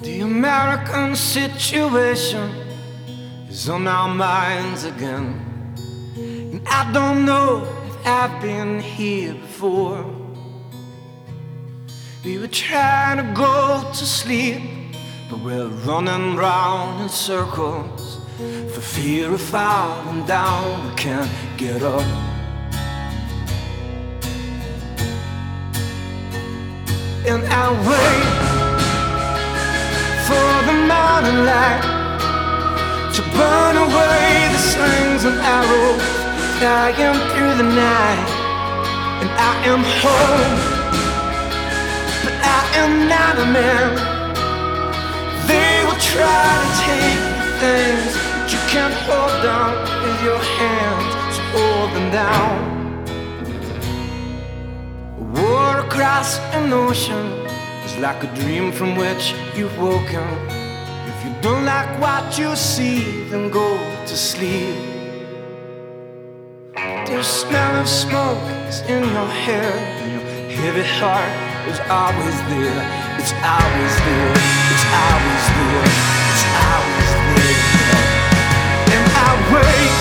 The American situation is on our minds again, and I don't know if I've been here before. We were trying to go to sleep, but we're running round in circles for fear of falling down. We can't get up. And I wait for the morning light to burn away the slings and arrows flying through the night. And I am home, but I am not a man. They will try to take the things that you can't hold down with your hands, so hold them down. War across an ocean is like a dream from which you've woken. If you don't like what you see, then go to sleep. The smell of smoke is in your hair, and your heavy heart is always there. It's always there. It's always there. It's always there. And I wait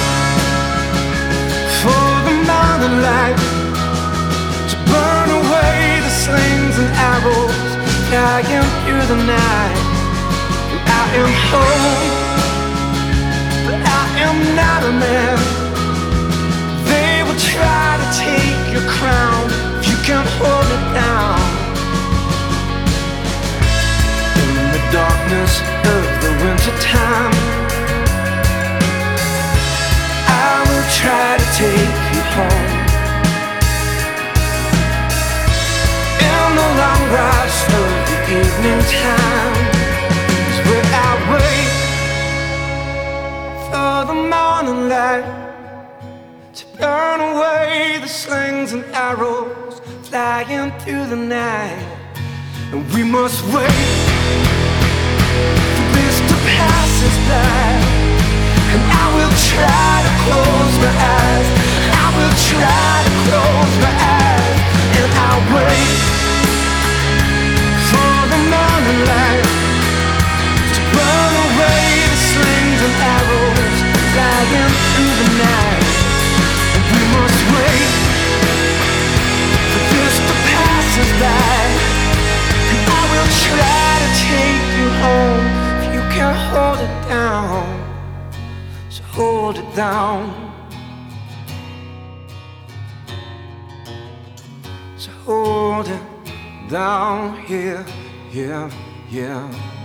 for the morning light to burn away the slings and arrows flying through the night. And I am home, but I am not a man. They will try to take your crown if you can't hold it down. In the darkness of the winter time, I will try to take you home. In the long rush of the evening time is where I wait for the morning light to burn away the slings and arrows flying through the night. And we must wait for this to pass us by. And I will try to close my eyes. I will try to close my eyes. And I'll wait for the morning light to burn away the slings and arrows flying through the night. And we must wait for this to pass us by. And I will try to take you home if you can't hold it down. So hold it down. So hold it down here, yeah, yeah.